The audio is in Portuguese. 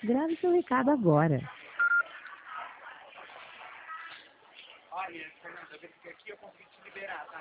Grave seu recado agora. Olha, Fernanda, aqui eu consegui te liberar, tá?